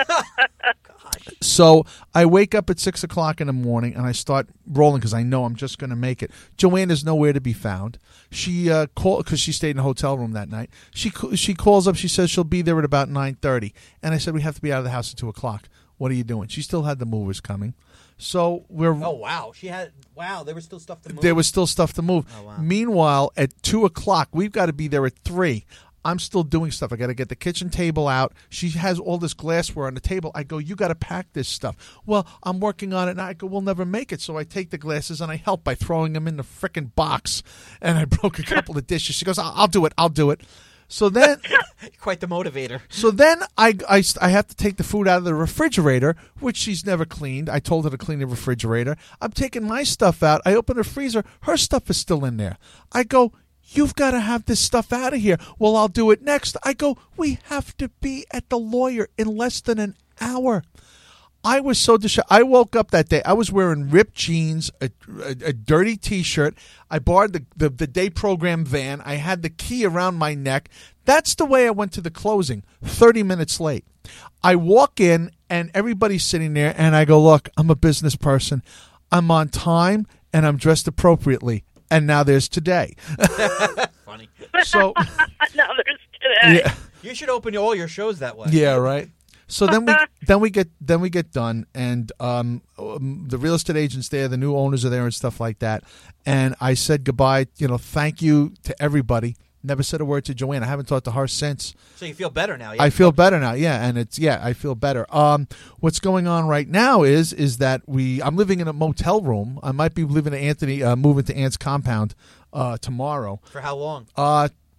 So I wake up at 6 o'clock in the morning and I start rolling because I know I'm just going to make it. Joanne is nowhere to be found. She called because she stayed in a hotel room that night. She calls up. She says she'll be there at about 9:30. And I said we have to be out of the house at 2 o'clock. What are you doing? She still had the movers coming. So we're. Oh wow! There was still stuff to move. There was still stuff to move. Oh, wow. Meanwhile, at 2 o'clock, we've got to be there at 3. I'm still doing stuff. I got to get the kitchen table out. She has all this glassware on the table. I go, you got to pack this stuff. Well, I'm working on it. And I go, we'll never make it. So I take the glasses and I help by throwing them in the frickin' box. And I broke a couple of dishes. She goes, I'll do it. So then, quite the motivator. So then I have to take the food out of the refrigerator, which she's never cleaned. I told her to clean the refrigerator. I'm taking my stuff out. I open the freezer. Her stuff is still in there. I go, you've got to have this stuff out of here. Well, I'll do it next. I go, we have to be at the lawyer in less than an hour. I was so distraught. I woke up that day. I was wearing ripped jeans, a dirty T-shirt. I borrowed the day program van. I had the key around my neck. That's the way I went to the closing, 30 minutes late. I walk in, and everybody's sitting there, and I go, look, I'm a business person. I'm on time, and I'm dressed appropriately. And now there's today. Funny. So now there's today. Yeah. You should open all your shows that way. Yeah, right. So then we get done, and the real estate agents there, the new owners are there, and stuff like that. And I said goodbye. Thank you to everybody. Never said a word to Joanne. I haven't talked to her since. So you feel better now? I feel better now. Yeah, and I feel better. What's going on right now is that I'm living in a motel room. I might be moving to Aunt's compound tomorrow. For how long?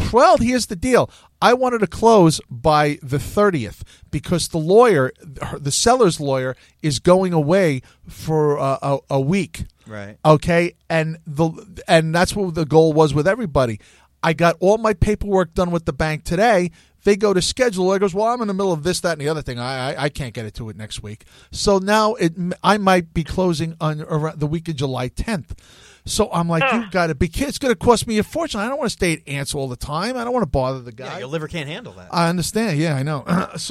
Well, here's the deal. I wanted to close by the 30th because the lawyer, the seller's lawyer, is going away for a week. Right. Okay, and that's what the goal was with everybody. I got all my paperwork done with the bank today. They go to schedule. I goes, well, I'm in the middle of this, that, and the other thing. I can't get it to it next week. So now I might be closing on around the week of July 10th. So I'm like, you got to be kidding. It's going to cost me a fortune. I don't want to stay at Ant's all the time. I don't want to bother the guy. Yeah, your liver can't handle that. I understand. Yeah, I know.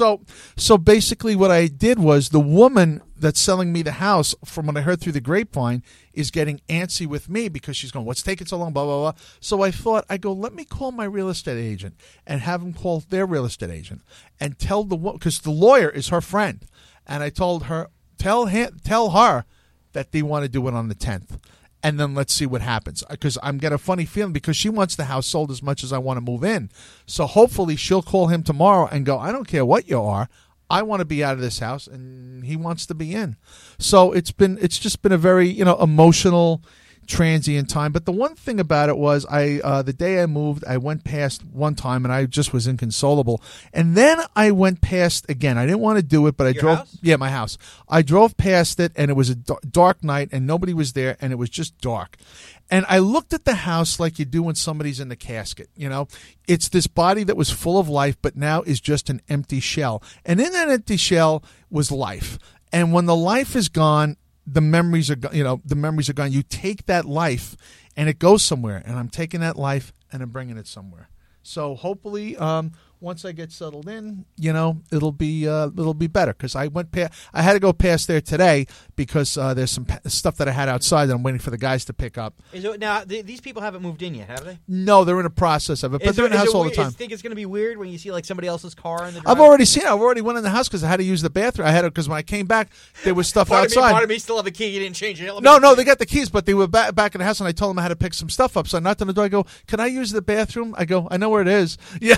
So basically what I did was the woman that's selling me the house, from what I heard through the grapevine, is getting antsy with me because she's going, what's taking so long, blah, blah, blah. So I thought, let me call my real estate agent and have him call their real estate agent and tell the woman, because the lawyer is her friend. And I told her, tell her that they want to do it on the 10th. And then let's see what happens, because I'm getting a funny feeling because she wants the house sold as much as I want to move in. So hopefully she'll call him tomorrow and go, I don't care what you are. I want to be out of this house, and he wants to be in. So it's just been a very emotional, transient time. But the one thing about it was the day I moved, I went past one time and I just was inconsolable. And then I went past again. I didn't want to do it, but I drove. House? Yeah, my house. I drove past it and it was a dark night and nobody was there and it was just dark. And I looked at the house like you do when somebody's in the casket. It's this body that was full of life, but now is just an empty shell. And in that empty shell was life. And when the life is gone, the memories are gone. You take that life and it goes somewhere. And I'm taking that life and I'm bringing it somewhere. So hopefully, once I get settled in, it'll be better. Because I had to go past there today because there's some stuff that I had outside that I'm waiting for the guys to pick up. Now, these people haven't moved in yet, have they? No, they're in a process of it, but they're in the house all the time. You think it's going to be weird when you see like somebody else's car in the drive? I've already seen it. I've already went in the house because I had to use the bathroom. Because when I came back, there was stuff outside. Part of me still have the key. You didn't change it. No, they got the keys, but they were back in the house, and I told them I had to pick some stuff up. So I knocked on the door. I go, can I use the bathroom? I go, I know where it is. Yeah.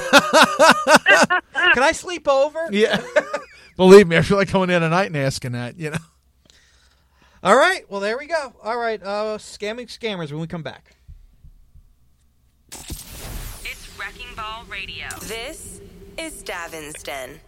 Can I sleep over? Yeah. Believe me, I feel like going in tonight and asking that, All right. Well, there we go. All right. Scamming scammers when we come back. It's Wrecking Ball Radio. This is Davin's Den.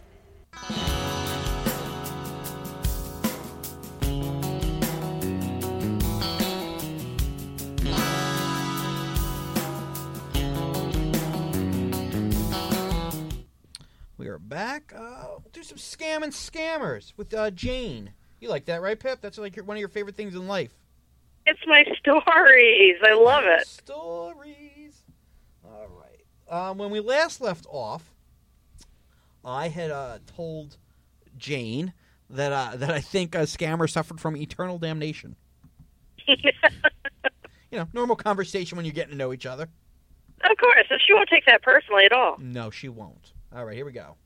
We are back. We'll do some scamming scammers with Jane. You like that, right, Pip? That's like one of your favorite things in life. It's my stories. I love it. Stories. All right. When we last left off, I had told Jane that I think a scammer suffered from eternal damnation. Normal conversation when you're getting to know each other. Of course. And she won't take that personally at all. No, she won't. All right, here we go.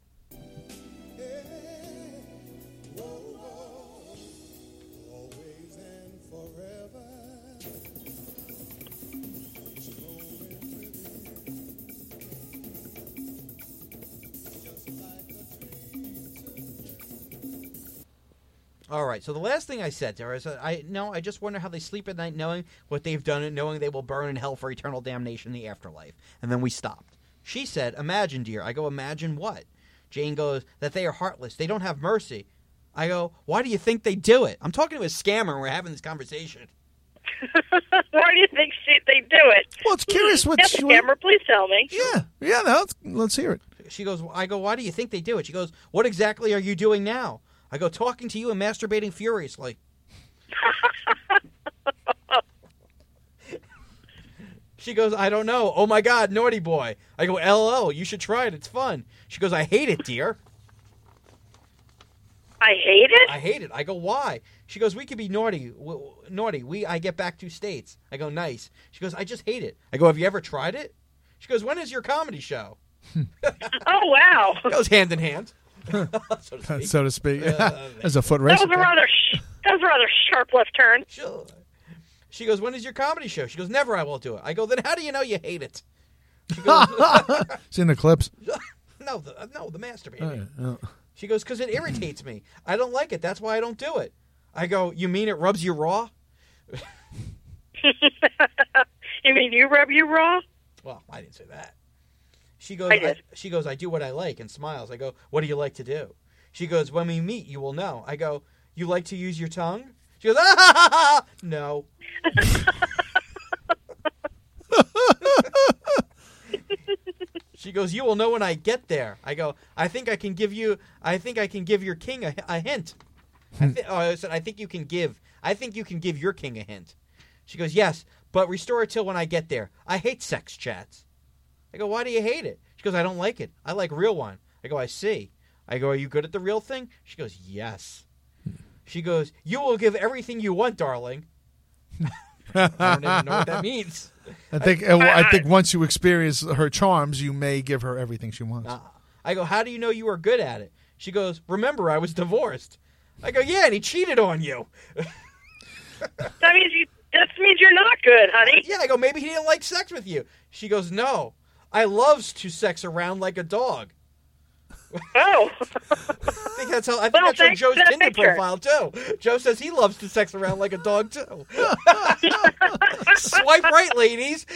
All right, so the last thing I said to her is, I just wonder how they sleep at night knowing what they've done and knowing they will burn in hell for eternal damnation in the afterlife. And then we stopped. She said, imagine, dear. I go, imagine what? Jane goes, that they are heartless. They don't have mercy. I go, why do you think they do it? I'm talking to a scammer and we're having this conversation. Why do you think they do it? Well, it's curious what Yes, scammer, please tell me. Yeah, let's hear it. I go, why do you think they do it? She goes, what exactly are you doing now? I go, talking to you and masturbating furiously. She goes, I don't know. Oh, my God, naughty boy. I go, LOL, you should try it. It's fun. She goes, I hate it, dear. I hate it? I hate it. I go, why? She goes, we could be naughty. I get back 2 states. I go, nice. She goes, I just hate it. I go, have you ever tried it? She goes, when is your comedy show? Oh, wow. It goes hand in hand. so to speak. As a foot race. That was a rather sharp left turn. Sure. She goes, when is your comedy show? She goes, never, I won't do it. I go, then how do you know you hate it? She goes, it's in the clips. No, the masturbating. She goes, because it irritates me. I don't like it. That's why I don't do it. I go, you mean it rubs you raw? You mean you rub you raw? Well, I didn't say that. She goes, I did. she goes, I do what I like, and smiles. I go, what do you like to do? She goes, when we meet, you will know. I go, you like to use your tongue? She goes, ah, ha, ha, ha. No. She goes, you will know when I get there. I go, I think I can give your king a hint. I said, I think you can give your king a hint. She goes, yes, but restore it till when I get there. I hate sex chats. I go, why do you hate it? She goes, I don't like it. I like real one. I go, I see. I go, are you good at the real thing? She goes, yes. She goes, you will give everything you want, darling. I don't even know what that means. I think once you experience her charms, you may give her everything she wants. I go, how do you know you are good at it? She goes, remember, I was divorced. I go, yeah, and he cheated on you. That means you're not good, honey. Yeah, I go, maybe he didn't like sex with you. She goes, no, I loves to sex around like a dog. Oh. I think that's on Joe's Tinder profile, too. Joe says he loves to sex around like a dog, too. Swipe right, ladies.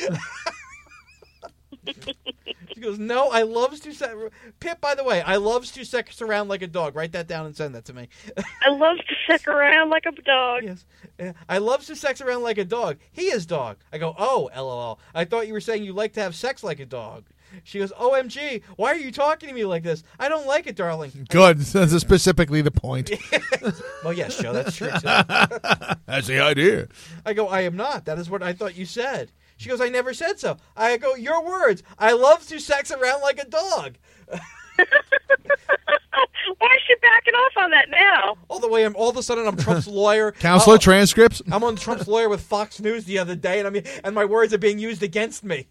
She goes, no, I loves to sex. Pip, by the way, I loves to sex around like a dog. Write that down and send that to me. I love to sex around like a dog. Yes. I loves to sex around like a dog. He is dog. I go, oh, LOL. I thought you were saying you like to have sex like a dog. She goes, OMG, why are you talking to me like this? I don't like it, darling. Good. That's specifically the point. Well, yes, Joe, that's true, too. That's the idea. I go, I am not. That is what I thought you said. She goes, I never said so. I go, your words. I love to sex around like a dog. Why is she backing off on that now? All of a sudden, I'm Trump's lawyer. Counselor transcripts? I'm on Trump's lawyer with Fox News the other day, and my words are being used against me.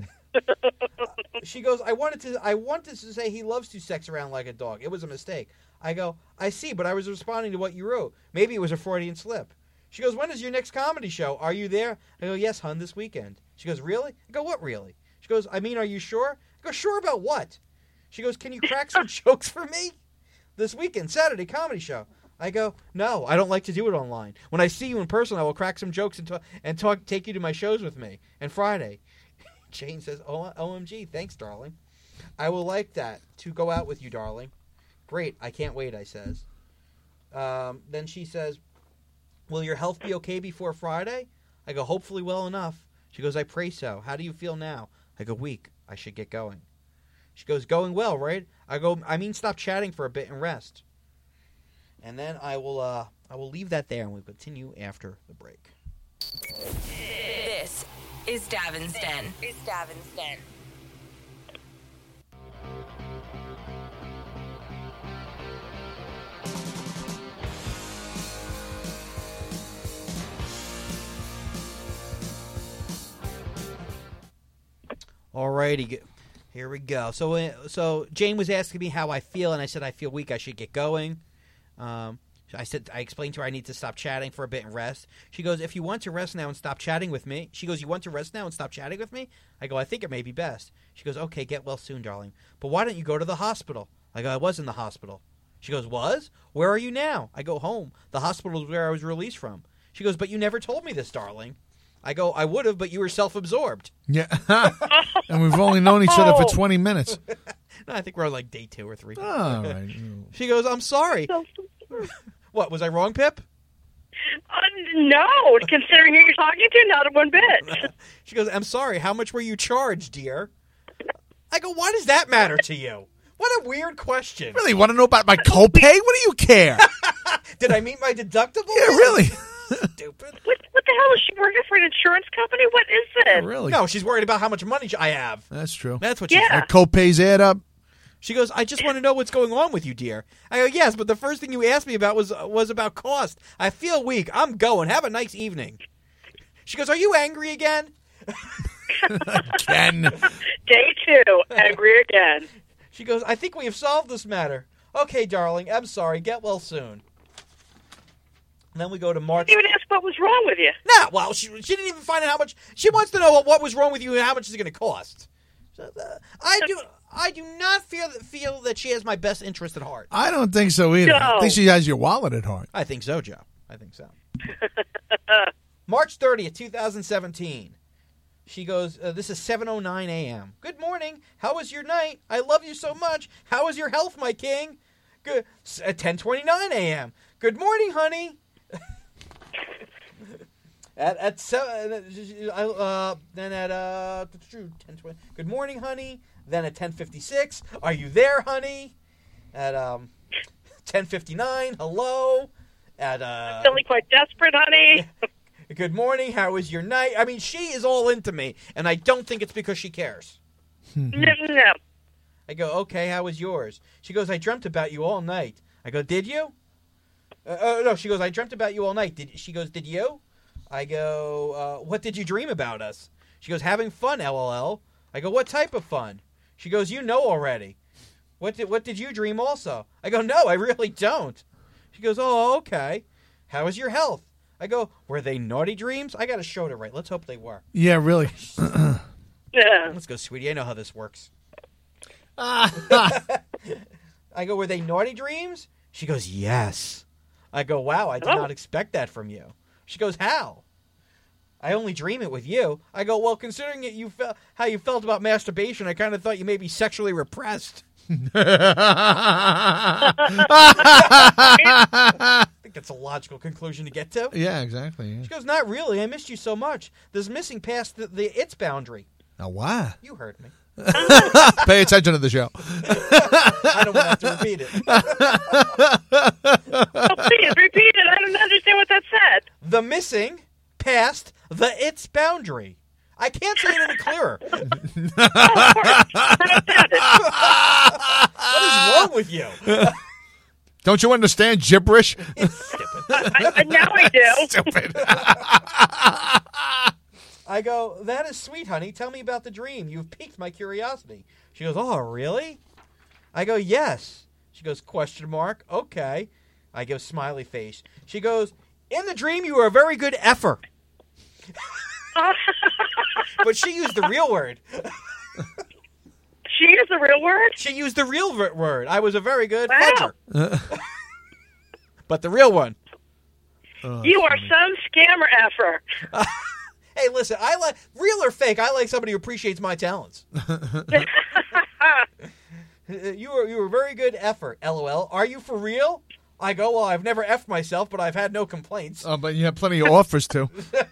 She goes, I wanted to say he loves to sex around like a dog. It was a mistake. I go, I see, but I was responding to what you wrote. Maybe it was a Freudian slip. She goes, when is your next comedy show? Are you there? I go, yes, hun, this weekend. She goes, really? I go, what really? She goes, I mean, are you sure? I go, sure about what? She goes, can you crack some jokes for me? This weekend, Saturday, comedy show. I go, no, I don't like to do it online. When I see you in person, I will crack some jokes and take you to my shows with me. And Friday. Jane says, OMG, thanks, darling. I will like that, to go out with you, darling. Great, I can't wait, I says. Then she says, will your health be okay before Friday? I go, hopefully well enough. She goes, I pray so. How do you feel now? I go, weak. I should get going. She goes, going well, right? I go, I mean, stop chatting for a bit and rest. And then I will leave that there, and we'll continue after the break. This is Davin's Den. Alrighty, here we go. So Jane was asking me how I feel, and I said I feel weak. I should get going. I explained to her I need to stop chatting for a bit and rest. She goes, if you want to rest now and stop chatting with me. She goes, you want to rest now and stop chatting with me? I go, I think it may be best. She goes, okay, get well soon, darling. But why don't you go to the hospital? I go, I was in the hospital. She goes, was? Where are you now? I go, home. The hospital is where I was released from. She goes, but you never told me this, darling. I go, I would have, but you were self-absorbed. Yeah. And we've only known each other for 20 minutes. No, I think we're on like day 2 or 3. All right. She goes, I'm sorry. What, was I wrong, Pip? No, considering who you're talking to, not one bit. She goes, I'm sorry. How much were you charged, dear? I go, why does that matter to you? What a weird question. Really, want to know about my copay? What do you care? Did I meet my deductible? Yeah, really. Stupid. What the hell is she working for an insurance company? What is this? Yeah, really? No, she's worried about how much money I have. That's true. That's what she's Yeah. Our copays add up. She goes, I just want to know what's going on with you, dear. I go, yes, but the first thing you asked me about was about cost. I feel weak. I'm going. Have a nice evening. She goes, are you angry again? Again. Day 2, angry again. She goes, I think we have solved this matter. Okay, darling, I'm sorry. Get well soon. And then we go to March. You didn't even ask what was wrong with you. Nah, well, she didn't even find out how much. She wants to know what was wrong with you and how much is it going to cost. So, I do not feel that she has my best interest at heart. I don't think so either. I No. think she has your wallet at heart. I think so, Joe. I think so. March 30th, 2017. She goes, this is 7:09 a.m. Good morning. How was your night? I love you so much. How is your health, my king? Good. At 10:29 a.m. Good morning, honey. Then at 10:20. Good morning, honey. Then at 10:56, are you there, honey? At 10:59, hello. At Feeling quite desperate, honey. good morning. How was your night? I mean, she is all into me, and I don't think it's because she cares. No. I go, okay, how was yours? She goes, I dreamt about you all night. I go, did you? No, she goes, I dreamt about you all night. She goes, did you? I go, what did you dream about us? She goes, having fun, LOL. I go, what type of fun? She goes, you know already. What did you dream also? I go, no, I really don't. She goes, oh, okay. How is your health? I go, were they naughty dreams? I got a show to write. Let's hope they were. Yeah, really. Yeah. Let's go, sweetie. I know how this works. I go, were they naughty dreams? She goes, yes. I go, wow, I did not expect that from you. She goes, how? I only dream it with you. I go, well, considering it, how you felt about masturbation, I kind of thought you may be sexually repressed. I think that's a logical conclusion to get to. Yeah, exactly. Yeah. She goes, not really. I missed you so much. This missing past the its boundary. Now, why? You heard me. Pay attention to the show. I don't want to have to repeat it. Oh, please, repeat it. I don't understand what that said. The missing past the its boundary. I can't say it any clearer. Oh, of course. Understand it. What is wrong with you? Don't you understand gibberish? Now I do. Stupid. I go, that is sweet, honey. Tell me about the dream. You've piqued my curiosity. She goes, oh, really? I go, yes. She goes, question mark. Okay. I go, smiley face. She goes, in the dream, you were a very good effer. But she used the real word. She used the real word? She used the real word. I was a very good Wow. fudger. But the real one. You are some scammer effer. Hey, listen, I like real or fake. I like somebody who appreciates my talents. You were a very good effort. LOL. Are you for real? I go, well, I've never effed myself, but I've had no complaints. But you have plenty of offers too.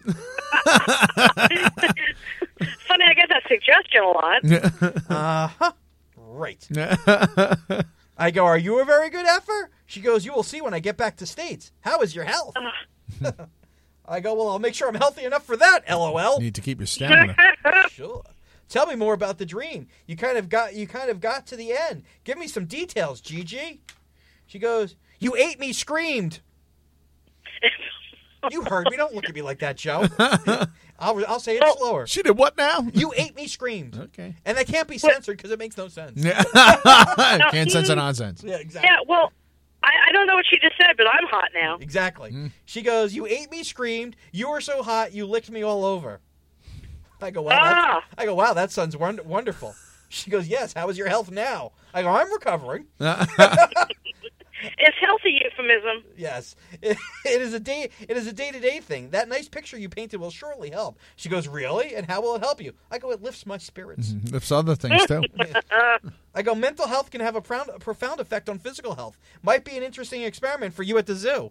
Funny, I get that suggestion a lot. Uh-huh. Right. I go, are you a very good effer? She goes, you will see when I get back to States. How is your health? I go, well, I'll make sure I'm healthy enough for that, LOL. Need to keep your stamina. Sure. Tell me more about the dream. You kind of got to the end. Give me some details, Gigi. She goes, you ate me, screamed. You heard me. Don't look at me like that, Joe. I'll say it slower. She did what now? You ate me, screamed. Okay. And that can't be censored because it makes no sense. Can't sense a nonsense. Yeah, exactly. Yeah, well, I don't know what she just said, but I'm hot now. Exactly. She goes, you ate me, screamed. You were so hot, you licked me all over. I go, wow. Wow, that sounds wonderful. She goes, yes. How is your health now? I go, I'm recovering. It's healthy euphemism. Yes, it is a day-to-day thing. That nice picture you painted will surely help. She goes, really? And how will it help you? I go, it lifts my spirits. Lifts other things too. I go, mental health can have a profound effect on physical health. Might be an interesting experiment for you at the zoo.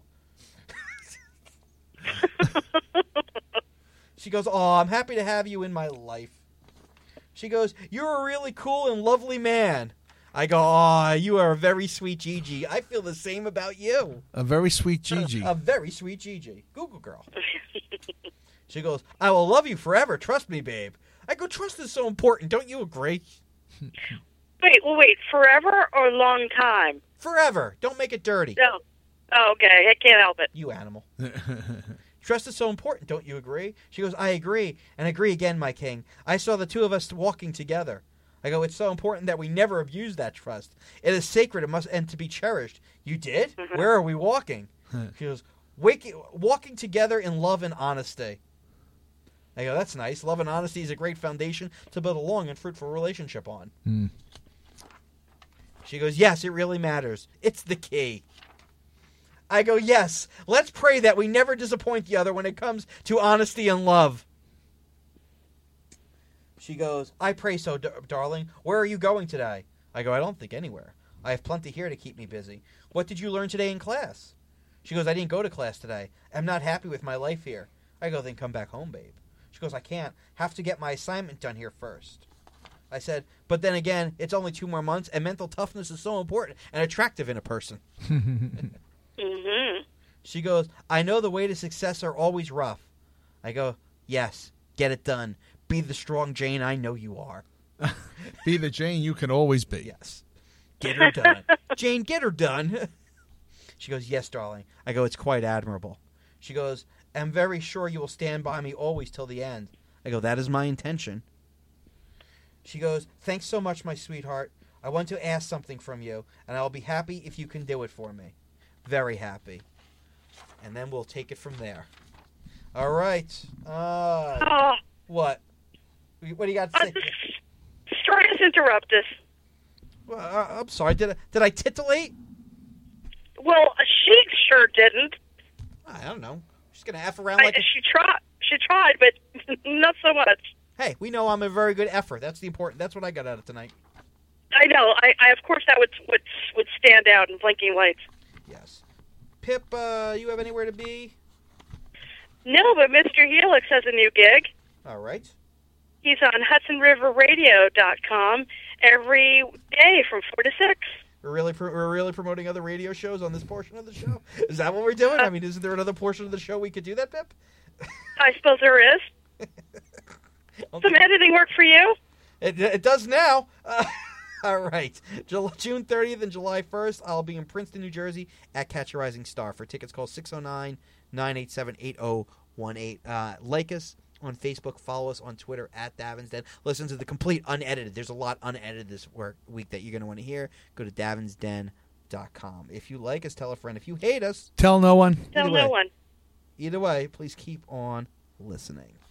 She goes, oh, I'm happy to have you in my life. She goes, you're a really cool and lovely man. I go, oh, you are a very sweet Gigi. I feel the same about you. A very sweet Gigi. A very sweet Gigi. Google girl. She goes, I will love you forever. Trust me, babe. I go, trust is so important. Don't you agree? Wait. Forever or long time? Forever. Don't make it dirty. No. Oh, okay. I can't help it. You animal. Trust is so important. Don't you agree? She goes, I agree. And agree again, my king. I saw the two of us walking together. I go, it's so important that we never abuse that trust. It is sacred and to be cherished. You did? Mm-hmm. Where are we walking? She goes, walking together in love and honesty. I go, that's nice. Love and honesty is a great foundation to build a long and fruitful relationship on. She goes, yes, it really matters. It's the key. I go, yes, let's pray that we never disappoint the other when it comes to honesty and love. She goes, I pray so, darling. Where are you going today? I go, I don't think anywhere. I have plenty here to keep me busy. What did you learn today in class? She goes, I didn't go to class today. I'm not happy with my life here. I go, then come back home, babe. She goes, I can't. Have to get my assignment done here first. I said, but then again, it's only 2 more months, and mental toughness is so important and attractive in a person. Mm-hmm. She goes, I know the way to success are always rough. I go, yes, get it done. Be the strong Jane I know you are. Be the Jane you can always be. Yes. Get her done. Jane, get her done. She goes, yes, darling. I go, it's quite admirable. She goes, I'm very sure you will stand by me always till the end. I go, that is my intention. She goes, thanks so much, my sweetheart. I want to ask something from you, and I'll be happy if you can do it for me. Very happy. And then we'll take it from there. All right. What? What do you got to say? Sorry to interrupt us. Well, I'm sorry. Did I titillate? Well, she sure didn't. I don't know. She's gonna F around like she tried. She tried, but not so much. Hey, we know I'm a very good effer. That's the important. That's what I got out of tonight. I know. I of course that would stand out in blinking lights. Yes. Pip, you have anywhere to be? No, but Mr. Helix has a new gig. All right. He's on HudsonRiverRadio.com every day from 4 to 6. We're really promoting other radio shows on this portion of the show. Is that what we're doing? I mean, isn't there another portion of the show we could do that, Pip? I suppose there is. Some editing work for you? It does now. All right. June 30th and July 1st, I'll be in Princeton, New Jersey at Catch a Rising Star. For tickets, call 609-987-8018. Like us on Facebook. Follow us on Twitter at Davins Den. Listen to the complete unedited. There's a lot unedited this week that you're going to want to hear. Go to davinsden.com. If you like us, tell a friend. If you hate us, tell no one. Tell no one. Either way, please keep on listening.